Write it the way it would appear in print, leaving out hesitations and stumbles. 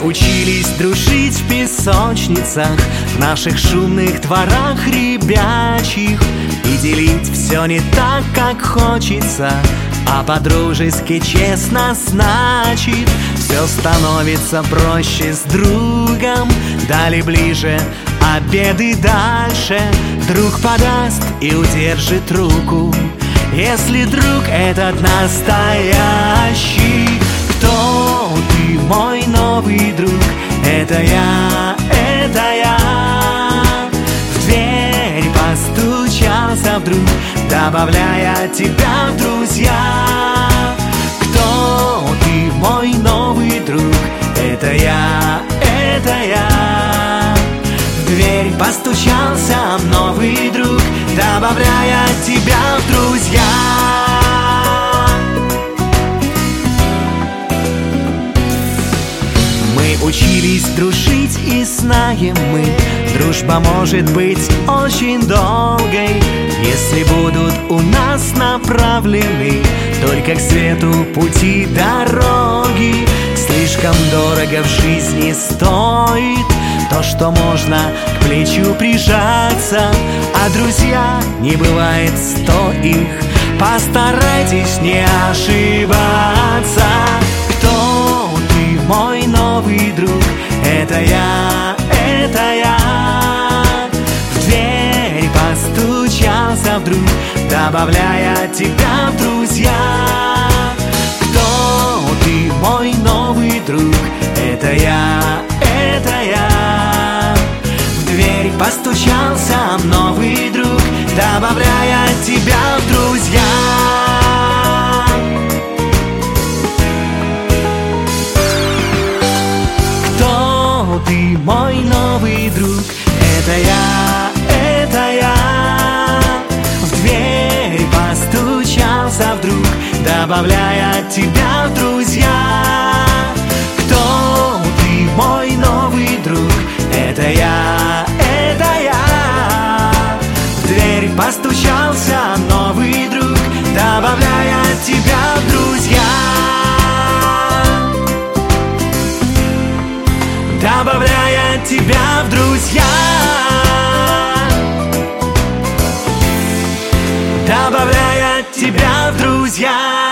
учились дружить в песочницах, в наших шумных дворах ребячьих, и делить все не так, как хочется, а по-дружески честно значит. Все становится проще с другом, дали ближе, обеды дальше. Друг подаст и удержит руку, если друг этот настоящий. Кто ты, мой новый друг? Это я, это я. В дверь постучался вдруг, добавляя тебя в друзья. Кто ты, мой новый друг? Это я, это я. В дверь постучался новый друг, добавляя тебя в друзья. Мы учились дружить и знаем мы, дружба может быть очень долгой, если будут у нас направлены только к свету пути дороги. Слишком дорого в жизни стоит то, что можно к плечу прижаться, а друзья не бывает 100 их. Постарайтесь не ошибаться. Кто ты, мой новый друг? Это я, это я. В дверь постучался вдруг, добавляя тебя в друзья. Кто ты, мой новый друг? Это я, это я. В дверь постучался новый друг, добавляя тебя в друзья. Кто ты, мой новый друг? Это я, это я. В дверь постучался вдруг, добавляя тебя в друзья. Кто ты, мой новый друг? Это я, это я. В дверь постучался новый друг, добавляя тебя в друзья. Добавляя тебя в друзья. Добавляя тебя в друзья.